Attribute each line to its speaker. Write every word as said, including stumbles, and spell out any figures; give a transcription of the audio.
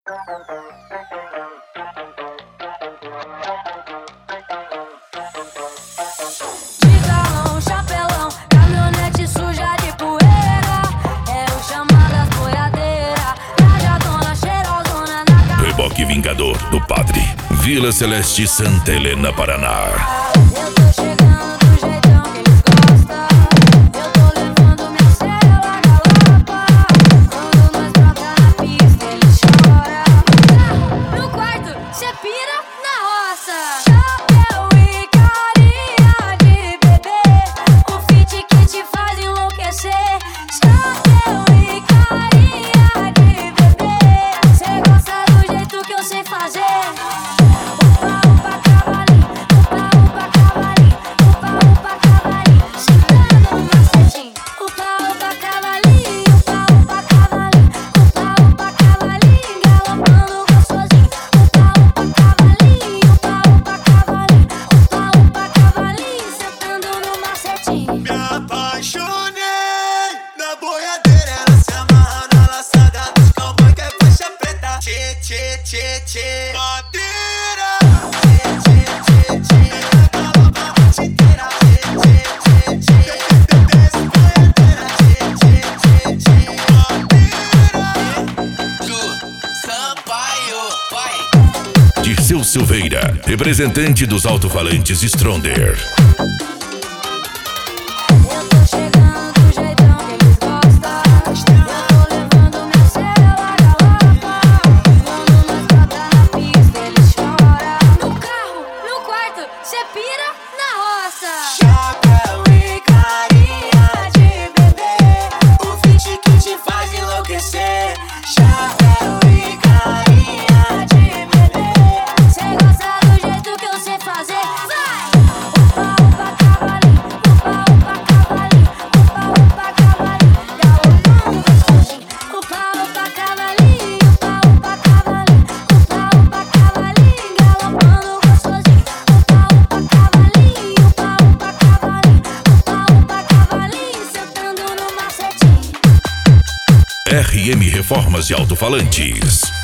Speaker 1: Galão, chapelão, caminhonete suja de poeira. É o chamado das boiadeiras. Rajadona, cheirosona na cara.
Speaker 2: Reboque Vingador do Padre, Vila Celeste, Santa Helena, Paraná.
Speaker 1: Eu tô chegando do jeitão que eles gostam. Eu tô levando minha cela galapa. Quando nós broca na pista, eles choram. No quarto, cê pira na roça. Chapéu e carinha de bebê. O fit que te faz enlouquecer. Chapéu e carinha de bebê. Cê gosta do jeito que eu sei fazer. Upa, upa, cavalinho. Upa, upa, cavalinho. Upa, upa, cavalinho. Chegando no macetinho. Upa, upa, cavalinho. Upa, upa, cavalinho. Upa, upa, cavalinho. Galopando gostosinho. Upa, upa, cavalinho. Upa, upa, cavalinho. Upa, upa, cavalinho. Sentando no macetinho.
Speaker 3: Me apaixonei na boiadeira. Ela se amarra na laçada dos cowboy que é faixa preta. Tchê, tchê, tchê, tchê. Madeira. Tchê, tchê, tchê, tchê. Galopa a noite inteira. Tchê, tchê, tchê, tchê. Desce boiadeira. Tchê, tchê, tchê, tchê. Madeira. Ju, Sampaio, vai.
Speaker 2: Dirceu Silveira, representante dos alto-falantes Stronder.
Speaker 1: Eu tô chegando do jeitão que eles gostam. Eu tô levando minha cela galapa. Quando nós broca na pista, eles choram. No carro, no quarto, cê pira na roça.
Speaker 3: Chapéu e carinha de bebê. O fit que te faz enlouquecer. Chapéu e carinha de bebê.
Speaker 1: Cê gosta do jeito que eu sei fazer. Vai! Upa, upa, cavalinho. Upa, upa, cavalinho. Upa, upa, cavalinho. Galopando gostosinho. Upa, upa, cavalinho. Upa, upa, cavalinho. Upa, upa, cavalinho. Galopando gostosinho. Upa, upa, cavalinho. Upa, upa, cavalinho. Upa, upa, cavalinho. Sentando no macetinho.
Speaker 2: R M Reformas e Alto-Falantes.